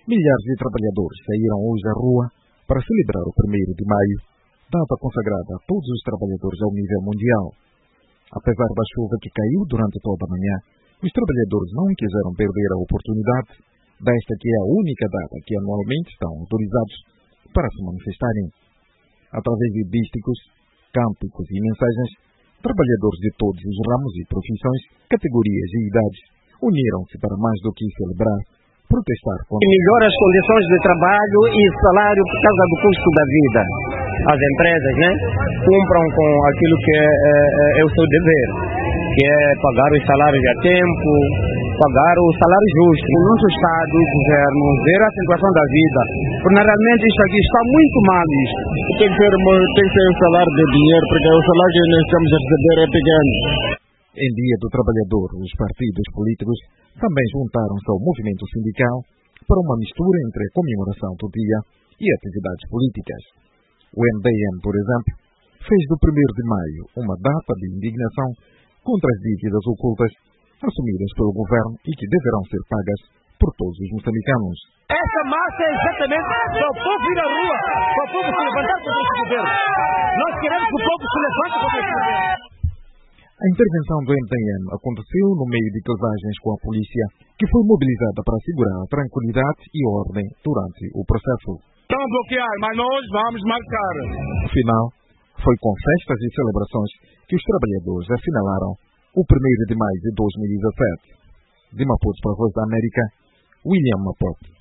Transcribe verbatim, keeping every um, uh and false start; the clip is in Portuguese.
Milhares de trabalhadores saíram hoje à rua para celebrar o primeiro de maio, data consagrada a todos os trabalhadores ao nível mundial. Apesar da chuva que caiu durante toda a manhã, os trabalhadores não quiseram perder a oportunidade desta que é a única data que anualmente estão autorizados para se manifestarem. Através de dísticos, cânticos e mensagens, trabalhadores de todos os ramos e profissões, categorias e idades uniram-se para mais do que celebrar, protestar contra... Melhora as condições de trabalho e salário por causa do custo da vida. As empresas, né, cumpram com aquilo que é, é, é o seu dever, que é pagar os salários a tempo, pagar o salário justo. O nosso Estado e o governo ver a situação da vida, porque realmente isto aqui está muito mal. Isto. Tem que ser, tem que ser um salário de dinheiro, porque o salário que nós estamos a receber é pequeno. Em Dia do Trabalhador, os partidos políticos também juntaram-se ao movimento sindical para uma mistura entre a comemoração do dia e atividades políticas. O M D M, por exemplo, fez do primeiro de maio uma data de indignação contra as dívidas ocultas assumidas pelo governo e que deverão ser pagas por todos os moçambicanos. Essa marcha é exatamente para o povo ir à rua, para o povo se levantar contra esse governo. Nós queremos que o povo se levante contra esse governo. A intervenção do M D M aconteceu no meio de cruzagens com a polícia, que foi mobilizada para assegurar a tranquilidade e ordem durante o processo. Estão a bloquear, mas nós vamos marcar. No final, foi com festas e celebrações que os trabalhadores assinalaram o primeiro de maio de dois mil e dezessete. De Maputo para a Voz da América, William Maputo.